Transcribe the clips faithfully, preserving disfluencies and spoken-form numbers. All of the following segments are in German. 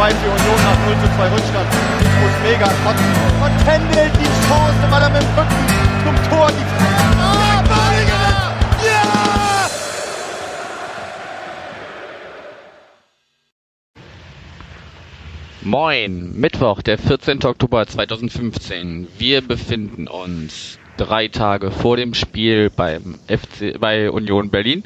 zwei für Union nach null zu zwei Rückstand. Ich muss mega kotzen. Und Kendall die Chance, weil er mit dem Rücken zum Tor die... Ah, Balinger! Ja! Moin, Mittwoch, der vierzehnten Oktober zweitausendfünfzehn. Wir befinden uns drei Tage vor dem Spiel beim F C, bei Union Berlin.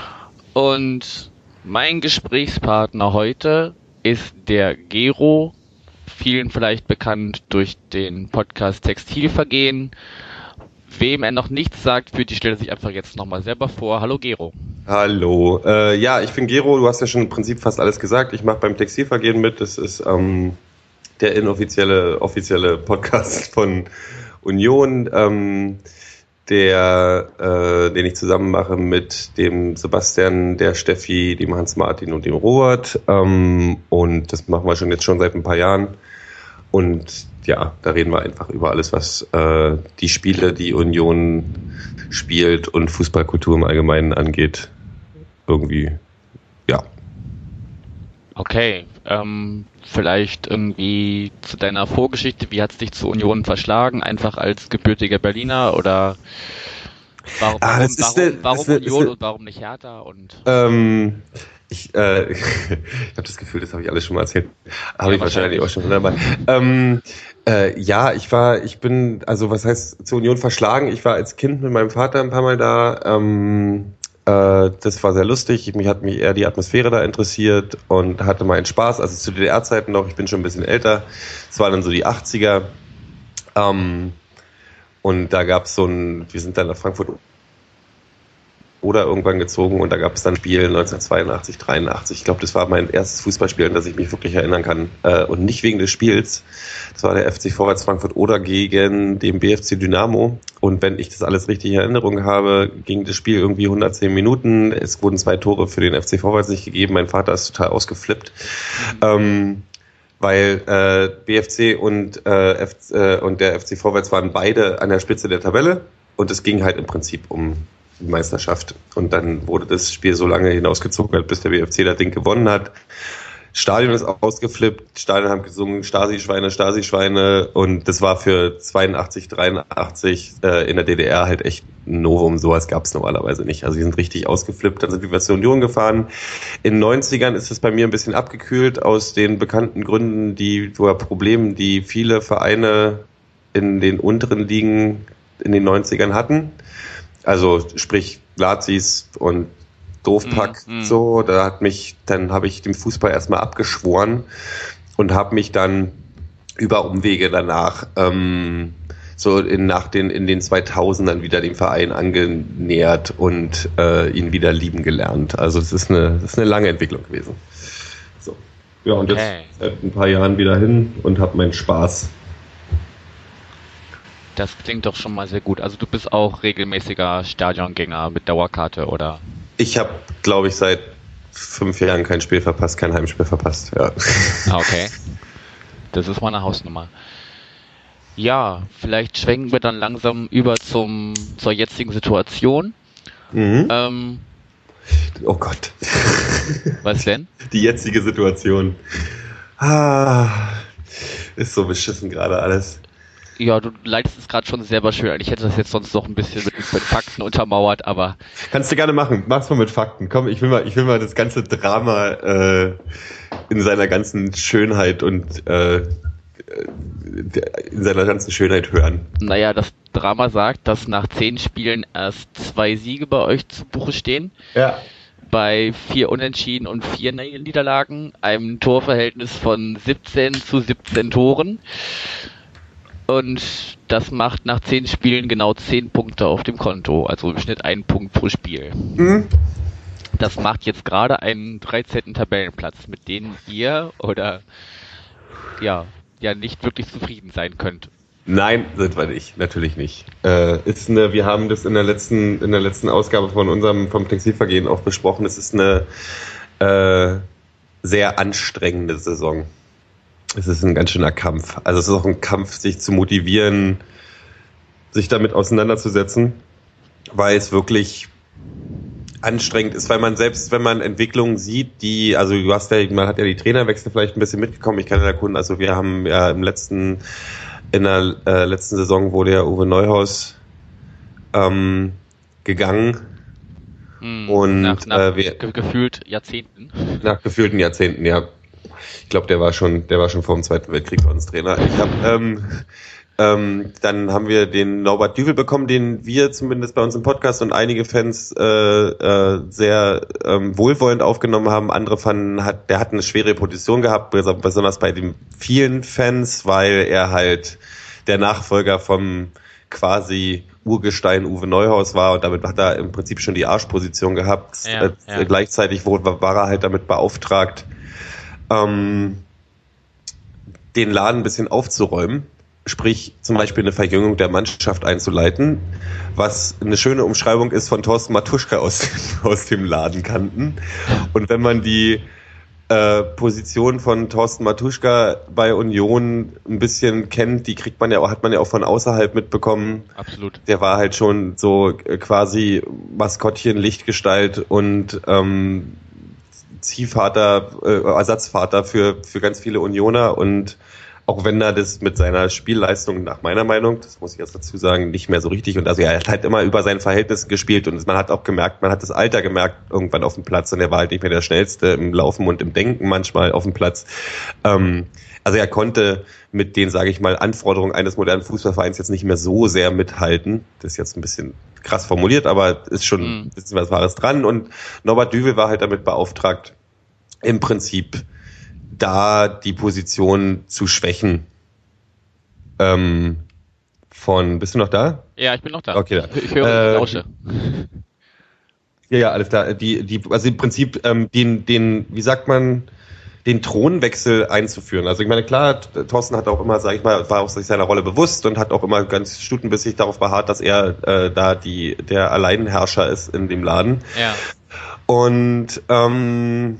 Und mein Gesprächspartner heute ist der Gero, vielen vielleicht bekannt durch den Podcast Textilvergehen. Wem er noch nichts sagt, führt die Stelle sich einfach jetzt nochmal selber vor. Hallo Gero. Hallo, äh, ja, ich bin Gero, du hast ja schon im Prinzip fast alles gesagt. Ich mache beim Textilvergehen mit, das ist ähm, der inoffizielle offizielle Podcast von Union, ähm, der, äh, den ich zusammen mache mit dem Sebastian, der Steffi, dem Hans-Martin und dem Robert, ähm, und das machen wir schon jetzt schon seit ein paar Jahren und ja, da reden wir einfach über alles, was äh, die Spiele, die Union spielt und Fußballkultur im Allgemeinen angeht, irgendwie, ja. Okay, ähm, vielleicht irgendwie zu deiner Vorgeschichte, wie hat es dich zur Union verschlagen, einfach als gebürtiger Berliner oder warum, ah, warum, ist warum, eine, warum eine, Union eine, und warum nicht Hertha? Und ähm, ich äh, ich habe das Gefühl, das habe ich alles schon mal erzählt, habe ja, ich wahrscheinlich auch schon dabei. Ähm, äh, ja, ich war, ich bin, also was heißt zur Union verschlagen? Ich war als Kind mit meinem Vater ein paar Mal da. Ähm, äh, das war sehr lustig. Mich hat mich eher die Atmosphäre da interessiert und hatte meinen Spaß. Also zu D D R-Zeiten noch. Ich bin schon ein bisschen älter. Es waren dann so die achtziger. Ähm, und da gab es so ein, wir sind dann nach Frankfurt oder irgendwann gezogen und da gab es dann ein Spiel neunzehnhundertzweiundachtzig, dreiundachtzig. Ich glaube, das war mein erstes Fußballspiel, an das ich mich wirklich erinnern kann. Äh, und nicht wegen des Spiels. Das war der F C Vorwärts Frankfurt Oder gegen den B F C Dynamo. Und wenn ich das alles richtig in Erinnerung habe, ging das Spiel irgendwie hundertzehn Minuten. Es wurden zwei Tore für den F C Vorwärts nicht gegeben. Mein Vater ist total ausgeflippt. Ähm, weil äh, B F C und, äh, F- äh, und der F C Vorwärts waren beide an der Spitze der Tabelle. Und es ging halt im Prinzip um die Meisterschaft. Und dann wurde das Spiel so lange hinausgezogen, bis der B F C das Ding gewonnen hat. Stadion ist ausgeflippt, Stadion haben gesungen, Stasi-Schweine, Stasi-Schweine, und das war für zweiundachtzig, dreiundachtzig äh, in der D D R halt echt ein Novum. Sowas gab es normalerweise nicht. Also die sind richtig ausgeflippt, dann sind wir zur Union gefahren. In den neunzigern ist es bei mir ein bisschen abgekühlt aus den bekannten Gründen, die oder Problemen, die viele Vereine in den unteren Ligen in den neunzigern hatten. Also sprich Lazis und Doofpack, mm, mm. so, da hat mich, dann habe ich dem Fußball erstmal abgeschworen und habe mich dann über Umwege danach ähm, so in, nach den, in den zweitausendern wieder dem Verein angenähert und äh, ihn wieder lieben gelernt. Also es ist eine, das ist eine lange Entwicklung gewesen. So. Ja, und okay. Jetzt seit ein paar Jahren wieder hin und habe meinen Spaß. Das klingt doch schon mal sehr gut. Also du bist auch regelmäßiger Stadiongänger mit Dauerkarte, oder? Ich habe, glaube ich, seit fünf Jahren kein Spiel verpasst, kein Heimspiel verpasst. Ja. Ah, okay. Das ist mal eine Hausnummer. Ja, vielleicht schwenken wir dann langsam über zum zur jetzigen Situation. Mhm. Ähm, oh Gott. Was denn? Die jetzige Situation. Ah, ist so beschissen gerade alles. Ja, du leitest es gerade schon selber schön ein. Ich hätte das jetzt sonst noch ein bisschen mit, mit Fakten untermauert, aber... Kannst du gerne machen. Mach's mal mit Fakten. Komm, ich will mal, ich will mal das ganze Drama äh, in seiner ganzen Schönheit und äh, in seiner ganzen Schönheit hören. Naja, das Drama sagt, dass nach zehn Spielen erst zwei Siege bei euch zu Buche stehen. Ja. Bei vier Unentschieden und vier Niederlagen, einem Torverhältnis von siebzehn zu siebzehn Toren. Und das macht nach zehn Spielen genau zehn Punkte auf dem Konto, also im Schnitt einen Punkt pro Spiel. Mhm. Das macht jetzt gerade einen dreizehnten Tabellenplatz, mit dem ihr oder ja, ja nicht wirklich zufrieden sein könnt. Nein, sind wir nicht, natürlich nicht. Äh, ist eine, wir haben das in der letzten, in der letzten Ausgabe von unserem vom Textilvergehen auch besprochen. Es ist eine äh, sehr anstrengende Saison. Es ist ein ganz schöner Kampf. Also es ist auch ein Kampf, sich zu motivieren, sich damit auseinanderzusetzen, weil es wirklich anstrengend ist, weil man selbst, wenn man Entwicklungen sieht, die, also du hast ja, man hat ja die Trainerwechsel vielleicht ein bisschen mitgekommen, ich kann ja erkunden, also wir haben ja im letzten, in der äh, letzten Saison wurde ja Uwe Neuhaus ähm, gegangen hm, und nach, nach äh, wir, ge- gefühlt Jahrzehnten. Nach gefühlten Jahrzehnten, ja. Ich glaube, der war schon, der war schon vor dem Zweiten Weltkrieg bei uns Trainer. Ich hab, ähm, Ähm, dann haben wir den Norbert Düvel bekommen, den wir zumindest bei uns im Podcast und einige Fans äh, äh, sehr ähm, wohlwollend aufgenommen haben. Andere fanden, hat, der hat eine schwere Position gehabt, besonders bei den vielen Fans, weil er halt der Nachfolger vom quasi Urgestein Uwe Neuhaus war und damit hat er im Prinzip schon die Arschposition gehabt. Ja, äh, ja. Gleichzeitig wurde, war er halt damit beauftragt, ähm, den Laden ein bisschen aufzuräumen. Sprich, zum Beispiel eine Verjüngung der Mannschaft einzuleiten, was eine schöne Umschreibung ist von Thorsten Matuschka aus, aus dem Ladenkanten. Und wenn man die äh, Position von Thorsten Matuschka bei Union ein bisschen kennt, die kriegt man ja auch, hat man ja auch von außerhalb mitbekommen. Absolut. Der war halt schon so quasi Maskottchen, Lichtgestalt und ähm, Ziehvater, äh, Ersatzvater für, für ganz viele Unioner und auch wenn er das mit seiner Spielleistung nach meiner Meinung, das muss ich jetzt dazu sagen, nicht mehr so richtig und also er hat halt immer über seinen Verhältnissen gespielt und man hat auch gemerkt, man hat das Alter gemerkt irgendwann auf dem Platz und er war halt nicht mehr der Schnellste im Laufen und im Denken manchmal auf dem Platz. Ähm, also er konnte mit den, sage ich mal, Anforderungen eines modernen Fußballvereins jetzt nicht mehr so sehr mithalten. Das ist jetzt ein bisschen krass formuliert, aber ist schon ein bisschen was Wahres dran und Norbert Düvel war halt damit beauftragt, im Prinzip da die Position zu schwächen. Ähm, von, bist du noch da? Ja, ich bin noch da. Okay, da. Ich höre äh, Lausche. Ja, ja, alles klar. Die, die, also im Prinzip ähm, den, den, wie sagt man, den Thronwechsel einzuführen. Also ich meine, klar, Thorsten hat auch immer, sag ich mal, war auch sich seiner Rolle bewusst und hat auch immer ganz stutenbissig darauf beharrt, dass er äh, da die der Alleinherrscher ist in dem Laden. Ja. Und ähm,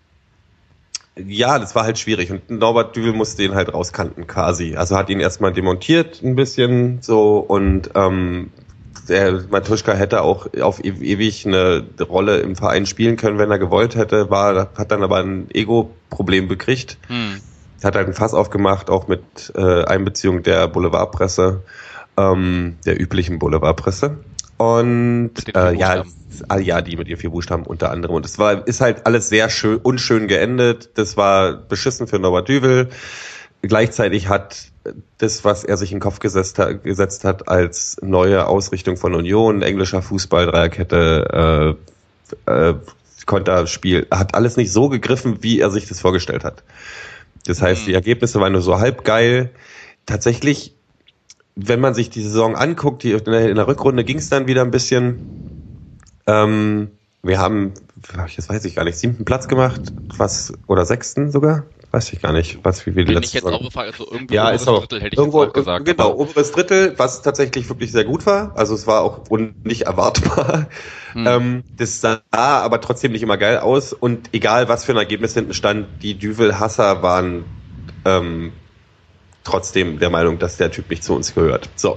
ja, das war halt schwierig und Norbert Düvel musste ihn halt rauskanten quasi. Also hat ihn erstmal demontiert ein bisschen so und ähm, der Matuschka hätte auch auf ewig eine Rolle im Verein spielen können, wenn er gewollt hätte, war, hat dann aber ein Ego-Problem bekriegt. Hm. Hat halt ein Fass aufgemacht, auch mit äh, Einbeziehung der Boulevardpresse, ähm, der üblichen Boulevardpresse. Und äh, ja, ja, die mit ihren vier Buchstaben unter anderem. Und es war, ist halt alles sehr schön, unschön geendet. Das war beschissen für Norbert Düvel. Gleichzeitig hat das, was er sich in den Kopf gesetzt hat, gesetzt hat als neue Ausrichtung von Union, englischer Fußball, Dreierkette, äh, äh, Konterspiel, hat alles nicht so gegriffen, wie er sich das vorgestellt hat. Das heißt, die Ergebnisse waren nur so halb geil. Tatsächlich, wenn man sich die Saison anguckt, die, in der Rückrunde ging es dann wieder ein bisschen. Ähm, wir haben, das weiß ich gar nicht, siebten Platz gemacht, was, oder sechsten sogar? Weiß ich gar nicht, was wie wir die Bin letzte ich jetzt Saison. auch gefragt, also irgendwo Ja, oberes ist auch, Drittel hätte ich irgendwo, jetzt auch gesagt. genau, oberes Drittel, was tatsächlich wirklich sehr gut war. Also es war auch un- nicht erwartbar. Hm. Ähm, das sah aber trotzdem nicht immer geil aus. Und egal, was für ein Ergebnis hinten stand, die Düvel-Hasser waren ähm, trotzdem der Meinung, dass der Typ nicht zu uns gehört. So.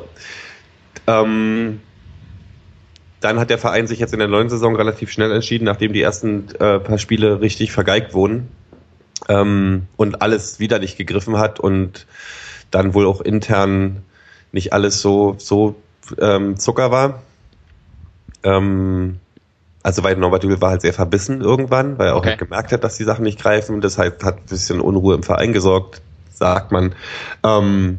Ähm, dann hat der Verein sich jetzt in der neuen Saison relativ schnell entschieden, nachdem die ersten äh, paar Spiele richtig vergeigt wurden. Ähm, und alles wieder nicht gegriffen hat und dann wohl auch intern nicht alles so so ähm, Zucker war. Ähm, also weil Norbert Düvel war halt sehr verbissen irgendwann, weil er auch Okay. halt gemerkt hat, dass die Sachen nicht greifen. Deshalb hat ein bisschen Unruhe im Verein gesorgt, sagt man. Ähm,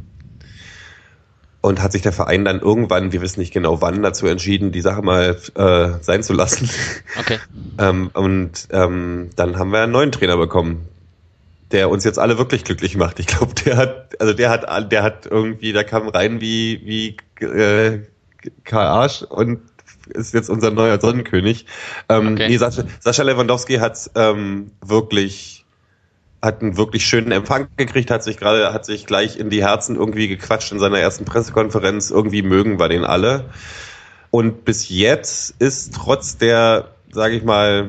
und hat sich der Verein dann irgendwann, wir wissen nicht genau wann, dazu entschieden, die Sache mal äh, sein zu lassen. Okay. ähm, und ähm, dann haben wir einen neuen Trainer bekommen, der uns jetzt alle wirklich glücklich macht. Ich glaube, der hat, also der hat, der hat irgendwie, der kam rein wie wie äh, Karl Arsch und ist jetzt unser neuer Sonnenkönig. Ähm, Okay. nee, Sascha, Sascha Lewandowski hat ähm, wirklich, hat einen wirklich schönen Empfang gekriegt, hat sich gerade, hat sich gleich in die Herzen irgendwie gequatscht in seiner ersten Pressekonferenz. Irgendwie mögen wir den alle. Und bis jetzt ist trotz der, sage ich mal,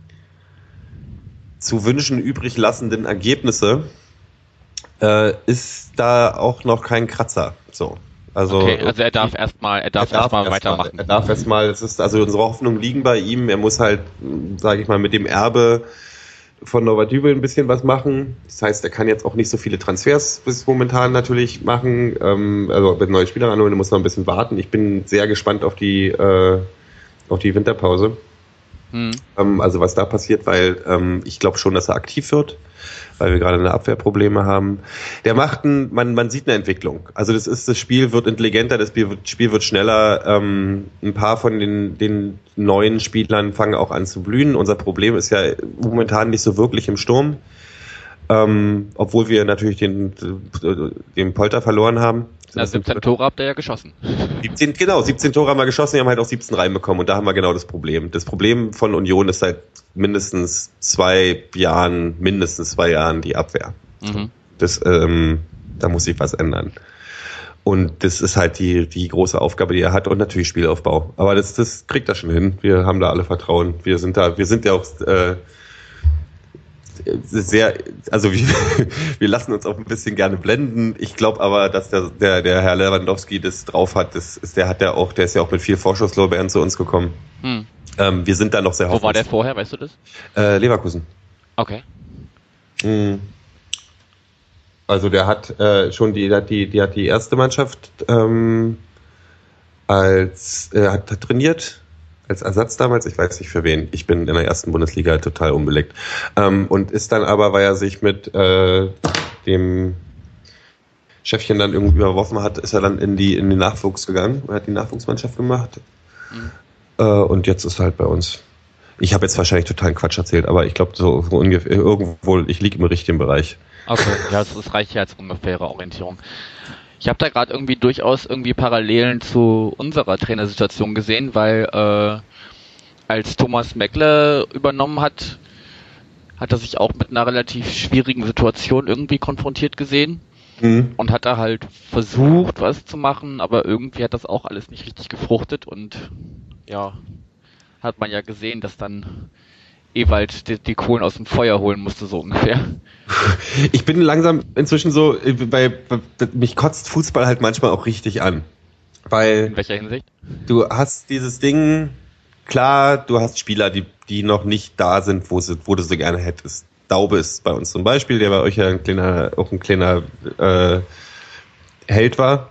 zu wünschen übrig lassenden Ergebnisse, äh, ist da auch noch kein Kratzer. So. Also, okay, also er darf erstmal, er darf erstmal erst weitermachen. Er darf erstmal, es ist, also unsere Hoffnungen liegen bei ihm. Er muss halt, sage ich mal, mit dem Erbe von Norbert Dübel ein bisschen was machen. Das heißt, er kann jetzt auch nicht so viele Transfers bis momentan natürlich machen. Ähm, also mit neuen Spielern anholen, muss noch ein bisschen warten. Ich bin sehr gespannt auf die, äh, auf die Winterpause. Hm. Ähm, also was da passiert, weil ähm, ich glaube schon, dass er aktiv wird, weil wir gerade eine Abwehrprobleme haben. Der macht ein, man, man sieht eine Entwicklung. Also das ist, das Spiel wird intelligenter, das Spiel wird, Spiel wird schneller. Ähm, ein paar von den, den neuen Spielern fangen auch an zu blühen. Unser Problem ist ja momentan nicht so wirklich im Sturm. Ähm, obwohl wir natürlich den, den Polter verloren haben. Na, siebzehn Tore habt ihr ja geschossen. siebzehn, genau, siebzehn Tore haben wir geschossen, wir haben halt auch siebzehn reinbekommen und da haben wir genau das Problem. Das Problem von Union ist seit mindestens zwei Jahren, mindestens zwei Jahren die Abwehr. Mhm. Das, ähm, da muss sich was ändern. Und das ist halt die, die große Aufgabe, die er hat und natürlich Spielaufbau. Aber das, das kriegt er schon hin. Wir haben da alle Vertrauen. Wir sind da, wir sind ja auch, äh, sehr, also wir, wir lassen uns auch ein bisschen gerne blenden. Ich glaube aber, dass der, der, der Herr Lewandowski das drauf hat. Das ist, der hat ja auch, der ist ja auch mit viel Vorschusslorbeeren zu uns gekommen. Hm. Ähm, wir sind da noch sehr hoffnungsvoll. Wo war der vorher, weißt du das? Äh, Leverkusen. Okay. Hm. Also der hat äh, schon die, hat die, die hat die erste Mannschaft ähm, als äh, hat, hat trainiert. Als Ersatz damals, ich weiß nicht für wen, ich bin in der ersten Bundesliga total unbelegt. Ähm, und ist dann aber, weil er sich mit äh, dem Chefchen dann irgendwie überworfen hat, ist er dann in die in den Nachwuchs gegangen und hat die Nachwuchsmannschaft gemacht. Mhm. Äh, und jetzt ist er halt bei uns. Ich habe jetzt wahrscheinlich totalen Quatsch erzählt, aber ich glaube so, so ungefähr irgendwo, ich liege im richtigen Bereich. Okay, ja, das, das reicht ja als ungefähre Orientierung. Ich habe da gerade irgendwie durchaus irgendwie Parallelen zu unserer Trainersituation gesehen, weil äh, als Thomas Meckle übernommen hat, hat er sich auch mit einer relativ schwierigen Situation irgendwie konfrontiert gesehen mhm. und hat da halt versucht, was zu machen, aber irgendwie hat das auch alles nicht richtig gefruchtet und ja, hat man ja gesehen, dass dann Ewald die, die Kohlen aus dem Feuer holen musste, so ungefähr. Ich bin langsam inzwischen so, bei, bei, mich kotzt Fußball halt manchmal auch richtig an. Weil in welcher Hinsicht? Du hast dieses Ding, klar, du hast Spieler, die, die noch nicht da sind, wo, sie, wo du sie gerne hättest. Daube ist bei uns zum Beispiel, der bei euch ja ein kleiner, auch ein kleiner äh, Held war.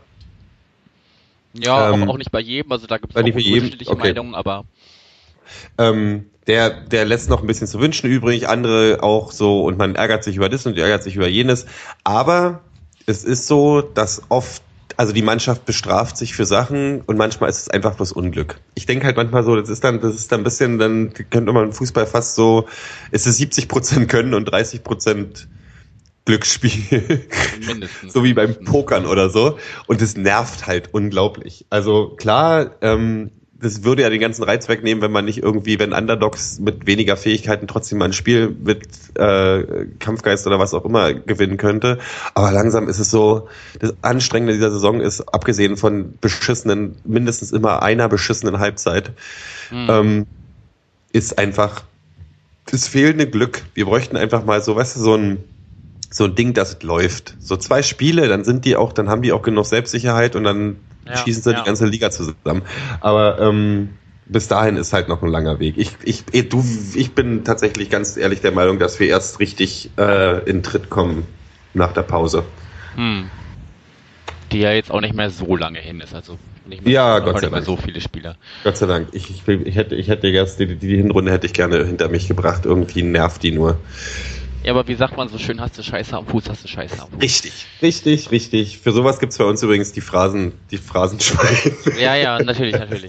Ja, ähm, auch, auch nicht bei jedem, also da gibt es auch unterschiedliche okay. Meinungen, aber ähm, der, der lässt noch ein bisschen zu wünschen übrig, andere auch so, und man ärgert sich über das und ärgert sich über jenes. Aber es ist so, dass oft, also die Mannschaft bestraft sich für Sachen und manchmal ist es einfach bloß Unglück. Ich denke halt manchmal so, das ist dann, das ist dann ein bisschen, dann könnte man im Fußball fast so, es ist siebzig Prozent Können und dreißig Prozent Glücksspiel. Mindestens. So wie beim Pokern oder so. Und es nervt halt unglaublich. Also klar, ähm, das würde ja den ganzen Reiz wegnehmen, wenn man nicht irgendwie, wenn Underdogs mit weniger Fähigkeiten trotzdem mal ein Spiel mit äh, Kampfgeist oder was auch immer gewinnen könnte. Aber langsam ist es so, das Anstrengende dieser Saison ist, abgesehen von beschissenen, mindestens immer einer beschissenen Halbzeit, mhm. ähm, ist einfach das fehlende Glück. Wir bräuchten einfach mal so, weißt du, so ein so ein Ding, das läuft. So zwei Spiele, dann sind die auch, dann haben die auch genug Selbstsicherheit und dann ja, schießen sie ja. die ganze Liga zusammen. Aber ähm, bis dahin ist halt noch ein langer Weg. Ich, ich, du, ich bin tatsächlich ganz ehrlich der Meinung, dass wir erst richtig äh, in Tritt kommen nach der Pause. Hm. Die ja jetzt auch nicht mehr so lange hin ist. Also nicht mehr, ja, Gott sei nicht mehr Dank. So viele Spieler. Gott sei Dank. Ich, ich, ich hätte, ich hätte jetzt die, die Hinrunde hätte ich gerne hinter mich gebracht. Irgendwie nervt die nur. Ja, aber wie sagt man so schön, hast du Scheiße am Fuß, hast du Scheiße am Fuß. Richtig, richtig, richtig. Für sowas gibt's bei uns übrigens die Phrasen, die Phrasenschweine. Ja, ja, natürlich, natürlich.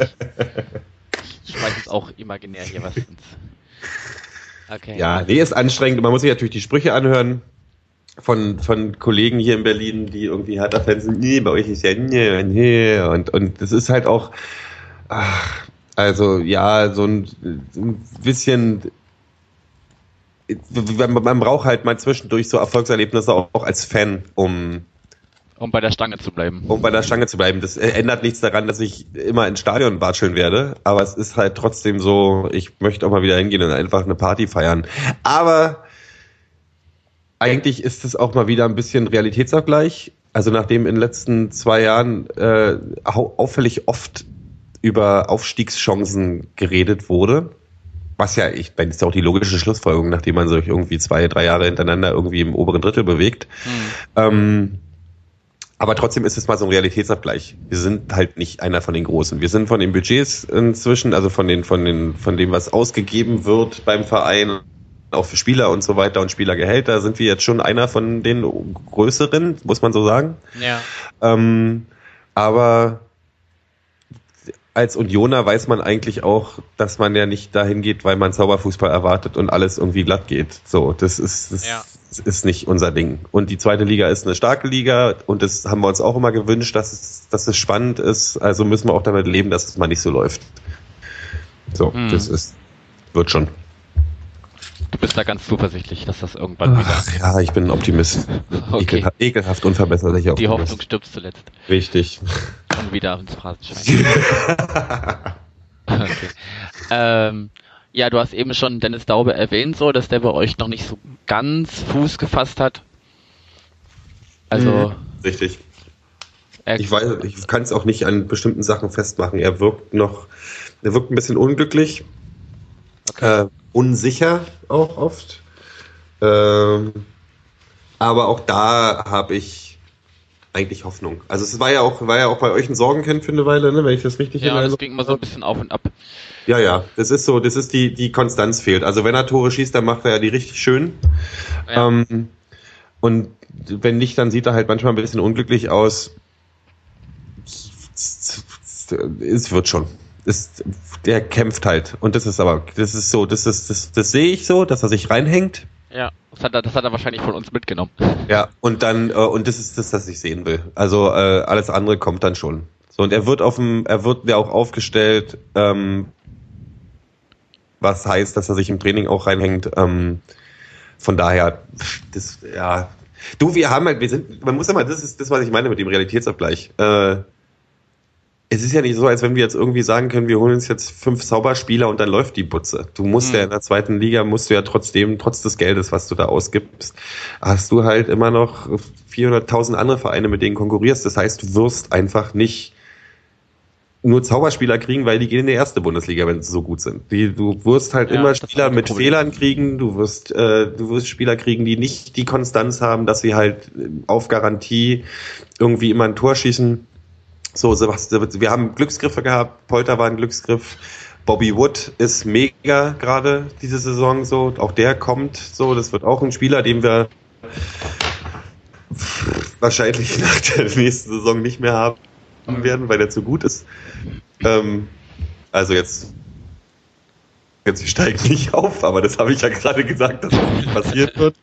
Ich weiß jetzt auch imaginär hier was. Okay. Ja, nee, ist anstrengend. Man muss sich natürlich die Sprüche anhören von, von Kollegen hier in Berlin, die irgendwie Hertha-Fans sind. Nee, bei euch ist ja nee, nee. Und, und es ist halt auch, ach, also ja, so ein, so ein bisschen, man braucht halt mal zwischendurch so Erfolgserlebnisse auch als Fan, um um bei der Stange zu bleiben. Um bei der Stange zu bleiben. Das ändert nichts daran, dass ich immer ins Stadion watscheln werde, aber es ist halt trotzdem so, ich möchte auch mal wieder hingehen und einfach eine Party feiern. Aber eigentlich ist es auch mal wieder ein bisschen Realitätsabgleich. also nachdem in den letzten zwei Jahren äh, auffällig oft über Aufstiegschancen geredet wurde, was ja, ich meine, ist ja auch die logische Schlussfolgerung, nachdem man sich irgendwie zwei, drei Jahre hintereinander irgendwie im oberen Drittel bewegt. Mhm. Ähm, aber trotzdem ist es mal so ein Realitätsabgleich. Wir sind halt nicht einer von den Großen. Wir sind von den Budgets inzwischen, also von den, von den, von dem, was ausgegeben wird beim Verein, auch für Spieler und so weiter und Spielergehälter, sind wir jetzt schon einer von den Größeren, muss man so sagen. Ja. Ähm, aber als Unioner weiß man eigentlich auch, dass man ja nicht dahin geht, weil man Zauberfußball erwartet und alles irgendwie glatt geht. So, das ist, das ja. ist nicht unser Ding. Und die zweite Liga ist eine starke Liga und das haben wir uns auch immer gewünscht, dass es, dass es spannend ist. Also müssen wir auch damit leben, dass es mal nicht so läuft. So, hm. das ist, wird schon. Du bist da ganz zuversichtlich, dass das irgendwann wieder... Ach, ja, ich bin ein Optimist. Okay. Ekelhaft, ekelhaft unverbesserlich. Die Hoffnung stirbt zuletzt. Richtig. Schon wieder ins Phrasenschwein. Okay. Ähm, ja, du hast eben schon Dennis Daube erwähnt, so, dass der bei euch noch nicht so ganz Fuß gefasst hat. Also... Mhm. Richtig. Ich weiß, ich kann es auch nicht an bestimmten Sachen festmachen. Er wirkt noch... Er wirkt ein bisschen unglücklich. Okay. Äh, unsicher auch oft. Ähm, aber auch da habe ich eigentlich Hoffnung. Also es war ja auch, war ja auch bei euch ein Sorgenkind für eine Weile, ne, wenn ich das richtig erinnere. Ja, das ging immer so ein bisschen auf und ab. Ja, ja, das ist so, das ist die, die Konstanz fehlt. Also wenn er Tore schießt, dann macht er ja die richtig schön. Ja. Ähm, und wenn nicht, dann sieht er halt manchmal ein bisschen unglücklich aus. Es wird schon. Ist, der kämpft halt. Und das ist aber, das ist so, das ist, das, das sehe ich so, dass er sich reinhängt. Ja, das hat er, das hat er wahrscheinlich von uns mitgenommen. Ja, und dann, äh, und das ist das, was ich sehen will. Also, äh, alles andere kommt dann schon. So, und er wird auf dem, er wird ja auch aufgestellt, ähm, was heißt, dass er sich im Training auch reinhängt, ähm, von daher, das, ja. Du, wir haben halt, wir sind, man muss ja mal, das ist das, was ich meine mit dem Realitätsabgleich. Äh, Es ist ja nicht so, als wenn wir jetzt irgendwie sagen können, wir holen uns jetzt fünf Zauberspieler und dann läuft die Butze. Du musst hm. ja in der zweiten Liga, musst du ja trotzdem, trotz des Geldes, was du da ausgibst, hast du halt immer noch vierhunderttausend andere Vereine, mit denen konkurrierst. Das heißt, du wirst einfach nicht nur Zauberspieler kriegen, weil die gehen in die erste Bundesliga, wenn sie so gut sind. Die, du wirst halt ja, immer Spieler mit Problem. Fehlern kriegen, du wirst, äh, du wirst Spieler kriegen, die nicht die Konstanz haben, dass sie halt auf Garantie irgendwie immer ein Tor schießen. So, Sebastian, wir haben Glücksgriffe gehabt, Polter war ein Glücksgriff, Bobby Wood ist mega gerade diese Saison so, auch der kommt so, das wird auch ein Spieler, den wir wahrscheinlich nach der nächsten Saison nicht mehr haben werden, weil der zu gut ist. Ähm, also jetzt, jetzt steigt nicht auf, aber das habe ich ja gerade gesagt, dass das nicht passiert wird.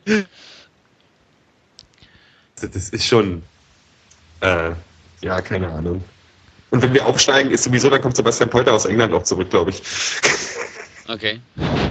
Das ist schon... Äh, Ja, keine Ahnung. Und wenn wir aufsteigen, ist sowieso, dann kommt Sebastian Polter aus England auch zurück, glaube ich. Okay.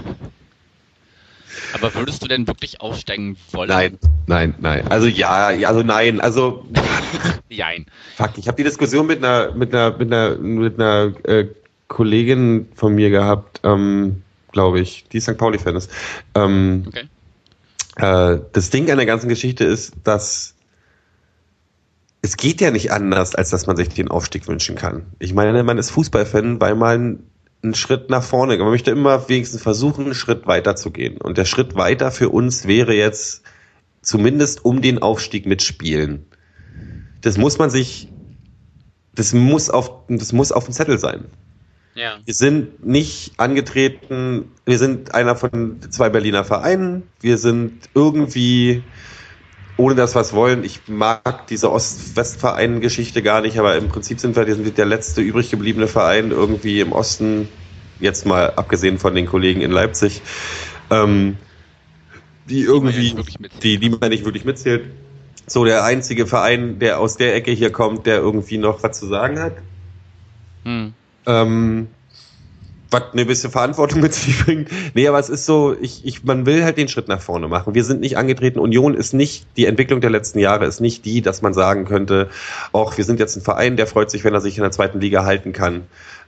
Aber würdest du denn wirklich aufsteigen wollen? Nein, nein, nein. Also ja, also nein, also nein. Fuck, ich habe die Diskussion mit einer mit einer mit einer mit einer äh, Kollegin von mir gehabt, ähm, glaube ich, die Sankt Pauli-Fan ist. Ähm, okay. Äh, das Ding an der ganzen Geschichte ist, dass es geht ja nicht anders, als dass man sich den Aufstieg wünschen kann. Ich meine, man ist Fußballfan, weil man einen Schritt nach vorne, man möchte immer wenigstens versuchen, einen Schritt weiter zu gehen. Und der Schritt weiter für uns wäre jetzt zumindest um den Aufstieg mitspielen. Das muss man sich, das muss auf, das muss auf dem Zettel sein. Ja. Wir sind nicht angetreten, wir sind einer von zwei Berliner Vereinen, wir sind irgendwie... Ohne dass wir es wollen, ich mag diese Ost-West-Verein-Geschichte gar nicht, aber im Prinzip sind wir der letzte übrig gebliebene Verein irgendwie im Osten, jetzt mal abgesehen von den Kollegen in Leipzig, ähm, die irgendwie, die, die man nicht wirklich mitzählt. So der einzige Verein, der aus der Ecke hier kommt, der irgendwie noch was zu sagen hat. Hm. Ähm, was eine bisschen Verantwortung mit sich bringt. Nee, aber es ist so, ich, ich, man will halt den Schritt nach vorne machen. Wir sind nicht angetreten. Union ist nicht, die Entwicklung der letzten Jahre ist nicht die, dass man sagen könnte, ach, wir sind jetzt ein Verein, der freut sich, wenn er sich in der zweiten Liga halten kann.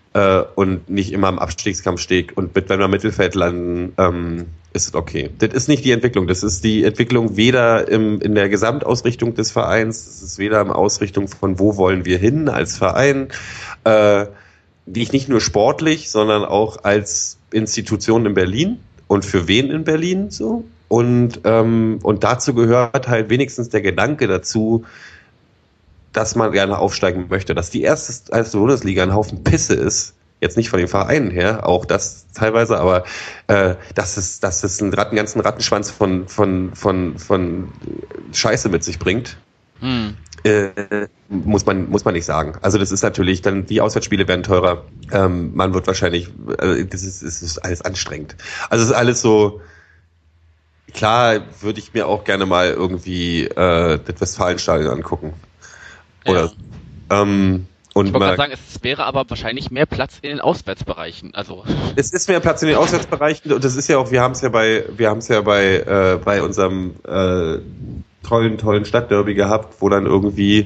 äh, und nicht immer im Abstiegskampf steht und mit, wenn wir im Mittelfeld landen, ähm, ist es okay. Das ist nicht die Entwicklung. Das ist die Entwicklung weder im, in der Gesamtausrichtung des Vereins, das ist weder in Ausrichtung von wo wollen wir hin als Verein, äh, nicht nur sportlich, sondern auch als Institution in Berlin und für wen in Berlin so. Und, ähm, und dazu gehört halt wenigstens der Gedanke dazu, dass man gerne aufsteigen möchte. Dass die erste, erste Bundesliga ein Haufen Pisse ist, jetzt nicht von den Vereinen her, auch das teilweise, aber äh, dass es, dass es einen, Ratten, ganzen Rattenschwanz von, von, von, von Scheiße mit sich bringt, hm. äh, muss man, muss man nicht sagen. Also das ist natürlich, dann die Auswärtsspiele werden teurer, ähm, man wird wahrscheinlich, äh, das ist, das ist alles anstrengend. Also es ist alles so, klar würde ich mir auch gerne mal irgendwie äh, das Westfalenstadion angucken. Oder ja. ähm, und ich wollte gerade sagen, es wäre aber wahrscheinlich mehr Platz in den Auswärtsbereichen. Also es ist mehr Platz in den Auswärtsbereichen und das ist ja auch, wir haben es ja bei, wir haben es ja bei äh, bei unserem äh, tollen tollen Stadtderby gehabt, wo dann irgendwie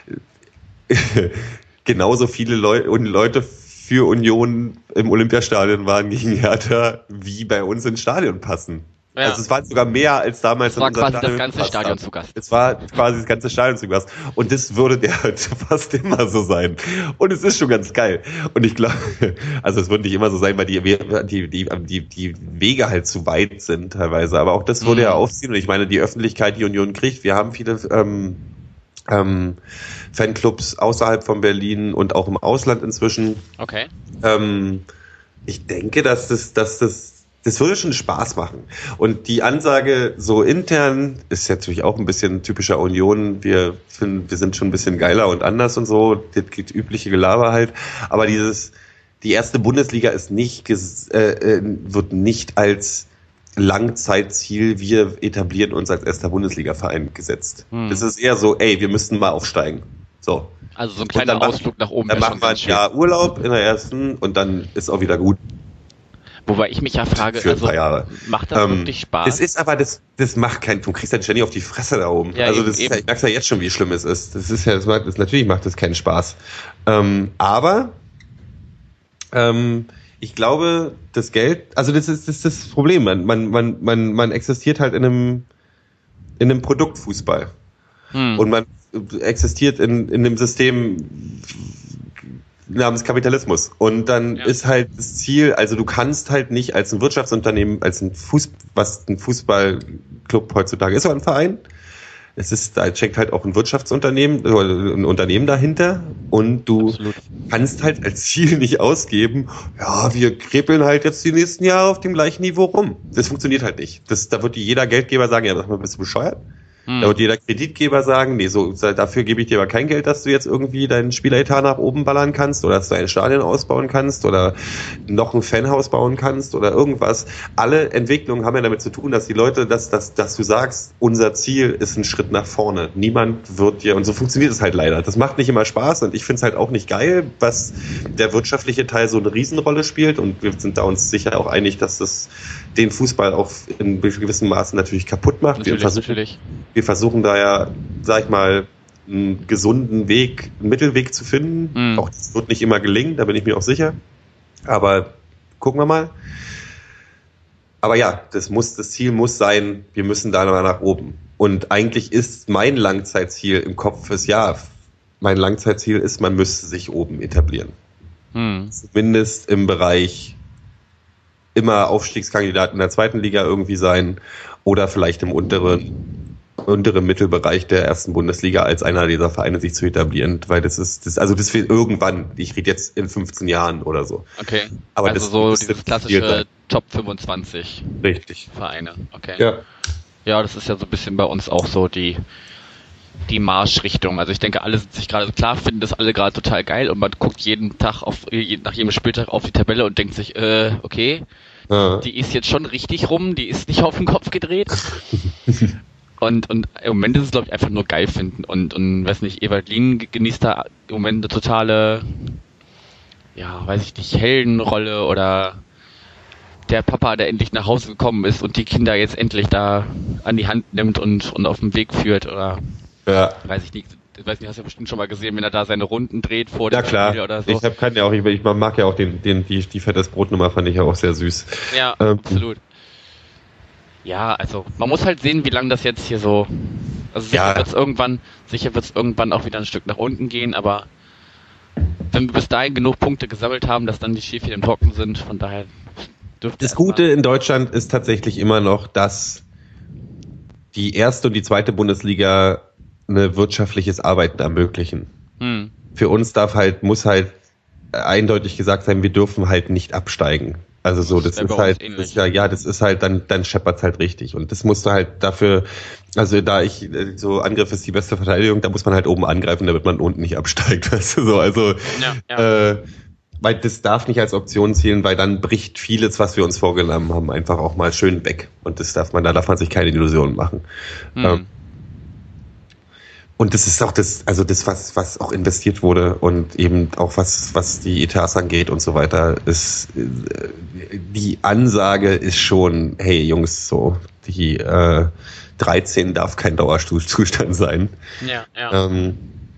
genauso viele Leu- und Leute für Union im Olympiastadion waren gegen Hertha, wie bei uns ins Stadion passen. Ja. Also es waren sogar mehr als damals. Es war quasi das ganze Stadion zu Gast. Es war quasi das ganze Stadion zu Gast. Und das würde der halt fast immer so sein. Und es ist schon ganz geil. Und ich glaube, also es wird nicht immer so sein, weil die, die, die, die, die Wege halt zu weit sind teilweise. Aber auch das würde mhm. ja aufziehen. Und ich meine, die Öffentlichkeit, die Union kriegt, wir haben viele ähm, ähm, Fanclubs außerhalb von Berlin und auch im Ausland inzwischen. Okay. Ähm, ich denke, dass das, dass das Das würde schon Spaß machen. Und die Ansage so intern ist natürlich auch ein bisschen typischer Union. Wir finden, wir sind schon ein bisschen geiler und anders und so. Das geht übliche Gelaber halt. Aber dieses, die erste Bundesliga ist nicht, äh, wird nicht als Langzeitziel, wir etablieren uns als erster Bundesliga-Verein gesetzt. Hm. Das ist eher so, ey, wir müssten mal aufsteigen. So. Also so ein kleiner Ausflug nach oben. Dann machen wir ein Jahr Urlaub in der ersten und dann ist auch wieder gut. Wobei ich mich ja frage, für also, ein paar Jahre. Macht das ähm, wirklich Spaß? Es ist aber, das, das macht keinen, du kriegst ja ständig auf die Fresse da oben. Ja, also eben, das ist ja, ich merk's ja jetzt schon, wie schlimm es ist. Das ist ja, das macht, das, natürlich macht das keinen Spaß. Ähm, aber, ähm, ich glaube, das Geld, also das ist, das ist das Problem. Man, man, man, man, man existiert halt in einem, in einem Produktfußball. Hm. Und man existiert in, in einem System namens Kapitalismus. Und dann ja. ist halt das Ziel, also du kannst halt nicht als ein Wirtschaftsunternehmen, als ein Fuß, was ein Fußballclub heutzutage ist, oder ein Verein, es ist, da checkt halt auch ein Wirtschaftsunternehmen, oder ein Unternehmen dahinter und du Absolut. kannst halt als Ziel nicht ausgeben, ja, wir krepeln halt jetzt die nächsten Jahre auf dem gleichen Niveau rum. Das funktioniert halt nicht. Das, da wird jeder Geldgeber sagen, ja, sag mal, bist du bescheuert? Hm. Da wird jeder Kreditgeber sagen, nee, so, dafür gebe ich dir aber kein Geld, dass du jetzt irgendwie deinen Spieleretat nach oben ballern kannst oder dass du ein Stadion ausbauen kannst oder noch ein Fanhaus bauen kannst oder irgendwas. Alle Entwicklungen haben ja damit zu tun, dass die Leute, dass, dass, dass du sagst, unser Ziel ist ein Schritt nach vorne. Niemand wird dir, und so funktioniert es halt leider. Das macht nicht immer Spaß und ich finde es halt auch nicht geil, was der wirtschaftliche Teil so eine Riesenrolle spielt und wir sind da uns sicher auch einig, dass das den Fußball auch in gewissem Maße natürlich kaputt macht. Natürlich, wir versuchen, natürlich. Wir versuchen da ja, sag ich mal, einen gesunden Weg, einen Mittelweg zu finden. Mhm. Auch das wird nicht immer gelingen, da bin ich mir auch sicher. Aber gucken wir mal. Aber ja, das muss, das Ziel muss sein, wir müssen da nach oben. Und eigentlich ist mein Langzeitziel im Kopf fürs Jahr, mein Langzeitziel ist, man müsste sich oben etablieren. Mhm. Zumindest im Bereich immer Aufstiegskandidat in der zweiten Liga irgendwie sein oder vielleicht im unteren, unteren Mittelbereich der ersten Bundesliga als einer dieser Vereine sich zu etablieren, weil das ist, das, also das wird irgendwann, ich rede jetzt in fünfzehn Jahren oder so. Okay, aber also das, so das dieses klassische Top fünfundzwanzig Richtig. Vereine, okay. Ja. Ja, das ist ja so ein bisschen bei uns auch so die die Marschrichtung. Also ich denke, alle sind sich gerade klar, finden das alle gerade total geil und man guckt jeden Tag auf, nach jedem Spieltag auf die Tabelle und denkt sich, äh, okay, ja. die ist jetzt schon richtig rum, die ist nicht auf den Kopf gedreht. und, und im Moment ist es, glaube ich, einfach nur geil finden und, und weiß nicht, Ewald Lien genießt da im Moment eine totale, ja, weiß ich nicht, Heldenrolle oder der Papa, der endlich nach Hause gekommen ist und die Kinder jetzt endlich da an die Hand nimmt und, und auf den Weg führt oder ja. weiß ich nicht. ich weiß nicht, hast du ja bestimmt schon mal gesehen, wenn er da seine Runden dreht vor dem ja, klar. Spiel oder so. Ich hab, kann ja auch, ich, ich mag ja auch den, den, die, die fettes Brotnummer fand ich ja auch sehr süß. Ja, ähm, absolut. Ja, also, man muss halt sehen, wie lange das jetzt hier so, also sicher ja. wird's irgendwann, sicher wird's irgendwann auch wieder ein Stück nach unten gehen, aber wenn wir bis dahin genug Punkte gesammelt haben, dass dann die Schäfchen im Trocken sind, von daher dürfte das Gute in Deutschland ist tatsächlich immer noch, dass die erste und die zweite Bundesliga eine wirtschaftliches Arbeiten ermöglichen. Hm. Für uns darf halt, muss halt eindeutig gesagt sein, wir dürfen halt nicht absteigen. Also so, das, das ist halt, das, ja, ja, das ist halt, dann, dann scheppert's halt richtig. Und das musst du halt dafür, also da ich, so Angriff ist die beste Verteidigung, da muss man halt oben angreifen, damit man unten nicht absteigt, weißt du, so, also, ja, ja. Äh, weil das darf nicht als Option zählen, weil dann bricht vieles, was wir uns vorgenommen haben, einfach auch mal schön weg. Und das darf man, da darf man sich keine Illusionen machen. Mhm. Ähm, und das ist auch das, also das, was, was auch investiert wurde und eben auch was, was die Etats angeht und so weiter, ist, die Ansage ist schon, hey Jungs, so, die äh, dreizehn darf kein Dauerzustand sein. Ja, ja. Ähm,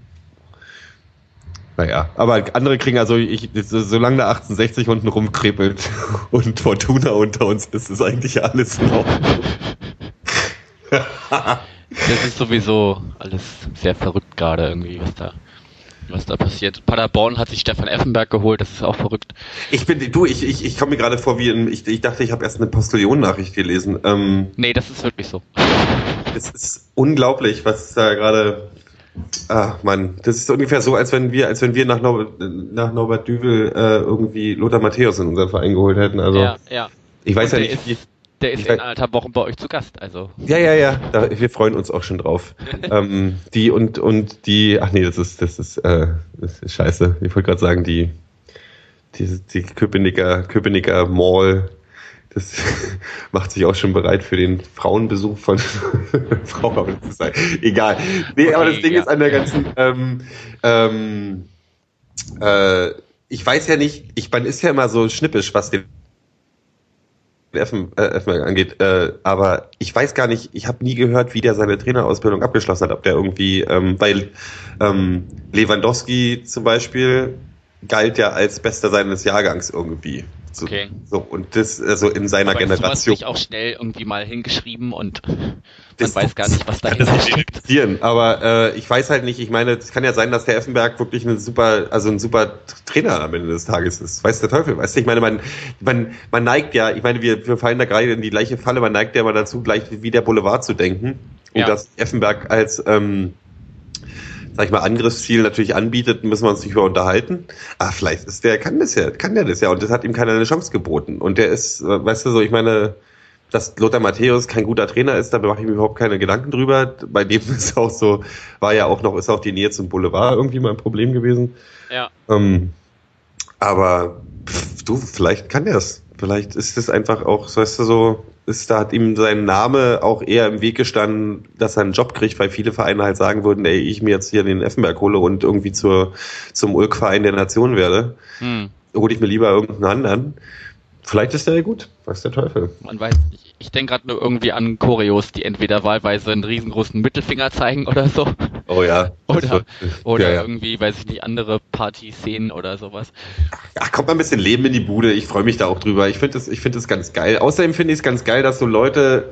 Naja, aber andere kriegen also, ich, solange der achtzehnhundertsechzig unten rumkrepelt und Fortuna unter uns ist, ist eigentlich alles in Ordnung. Das ist sowieso alles sehr verrückt gerade irgendwie, was da, was da passiert. Paderborn hat sich Stefan Effenberg geholt, das ist auch verrückt. Ich bin, du, ich, ich, ich komme mir gerade vor wie in, ich, ich dachte, ich habe erst eine Postillon-Nachricht gelesen. Ähm, nee, das ist wirklich so. Es ist unglaublich, was da gerade, ach man, das ist ungefähr so, als wenn wir, als wenn wir nach, Nor- nach Norbert Düvel äh, irgendwie Lothar Matthäus in unseren Verein geholt hätten. Also ja, ja. Ich weiß Und ja nicht, ist, der ist in anderthalb Wochen bei euch zu Gast, also. Ja, ja, ja, da, wir freuen uns auch schon drauf. ähm, die und und die, ach nee, das ist das ist, äh, das ist scheiße. Ich wollte gerade sagen, die die die Köpenicker Köpenicker Mall, das macht sich auch schon bereit für den Frauenbesuch von Frau, aber das ist halt, egal. Nee, okay, aber das Ding ja. ist an der ganzen ähm, ähm, äh, ich weiß ja nicht, ich man ist ja immer so schnippisch, was den Effen, äh, Effen angeht, äh, aber ich weiß gar nicht, ich habe nie gehört, wie der seine Trainerausbildung abgeschlossen hat, ob der irgendwie, ähm, weil ähm, Lewandowski zum Beispiel galt ja als Bester seines Jahrgangs irgendwie. So, okay. So, und das, also in seiner aber Generation. Aber ist auch schnell irgendwie mal hingeschrieben und man das weiß gar nicht, was dahinter steckt. Aber äh, ich weiß halt nicht, ich meine, es kann ja sein, dass der Effenberg wirklich ein super, also ein super Trainer am Ende des Tages ist. Weiß der Teufel, weißt du? Ich meine, man, man, man neigt ja, ich meine, wir, wir fallen da gerade in die gleiche Falle, man neigt ja mal dazu, gleich wie der Boulevard zu denken. Und ja. dass Effenberg als, ähm, sag ich mal, Angriffsziel natürlich anbietet, müssen wir uns nicht über unterhalten. Ah, vielleicht ist der, kann das ja, kann der das ja, und das hat ihm keiner eine Chance geboten. Und der ist, weißt du, so, ich meine, dass Lothar Matthäus kein guter Trainer ist, da mache ich mir überhaupt keine Gedanken drüber. Bei dem ist auch so, war ja auch noch, ist auch die Nähe zum Boulevard irgendwie mal ein Problem gewesen. Ja. Ähm, aber, pff, du, vielleicht kann der es. Vielleicht ist es einfach auch, so weißt du, so, ist, da hat ihm sein Name auch eher im Weg gestanden, dass er einen Job kriegt, weil viele Vereine halt sagen würden, ey, ich mir jetzt hier den Effenberg hole und irgendwie zur, zum Ulk-Verein der Nation werde, hm. hole ich mir lieber irgendeinen anderen. Vielleicht ist der ja gut, weiß der Teufel. Man weiß nicht. Ich denke gerade nur irgendwie an Choreos, die entweder wahlweise einen riesengroßen Mittelfinger zeigen oder so. Oh ja. Oder, wird, oder ja, ja. irgendwie, weiß ich nicht, andere Party-Szenen oder sowas. Ach, kommt mal ein bisschen Leben in die Bude. Ich freue mich da auch drüber. Ich finde das, ich finde das ganz geil. Außerdem finde ich es ganz geil, dass so Leute,